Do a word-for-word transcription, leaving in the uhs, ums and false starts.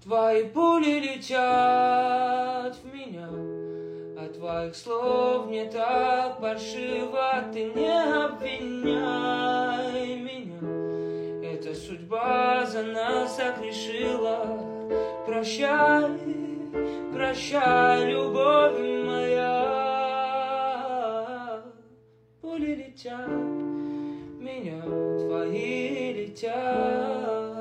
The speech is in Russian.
Твои пули летят в меня, а твоих слов мне так паршиво. Ты не обвиняй меня, эта судьба за нас так решила. Прощай, прощай, любовь моя. Пули летят в меня, твои летят.